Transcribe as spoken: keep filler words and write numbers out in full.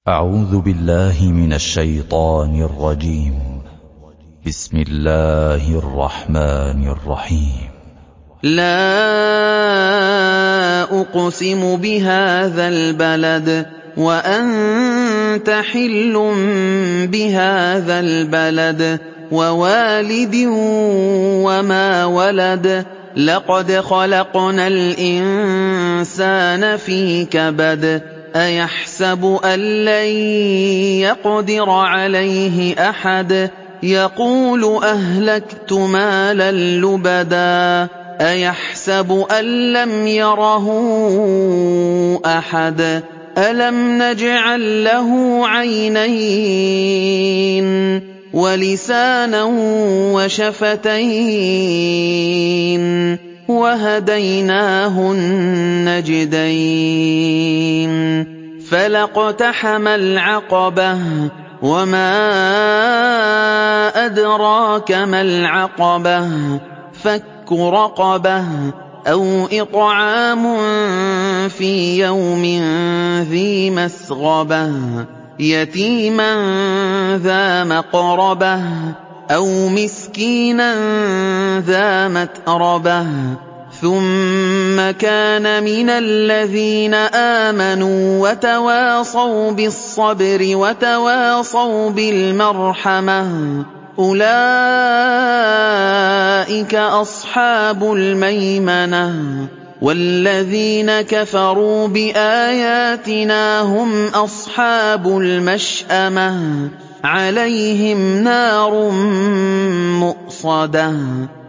أعوذ بالله من الشيطان الرجيم. بسم الله الرحمن الرحيم. لا أقسم بهذا البلد وأنت حل بهذا البلد ووالد وما ولد لقد خلقنا الإنسان في كبد أيحسب أن لن يقدر عليه أحد يقول أهلكت مالا لبدا أيحسب أن لم يره أحد ألم نجعل له عينين ولسانا وشفتين وهديناه النجدين فلاقتحم العقبة وما أدراك ما العقبة فك رقبة أو إطعام في يوم ذي مسغبة يتيما ذا مقربة أو مسكينا ذا متربة ثم كان من الذين آمنوا وتواصوا بالصبر وتواصوا بالمرحمة أولئك أصحاب الميمنة والذين كفروا بآياتنا هم أصحاب المشأمة عليهم نار مؤصدة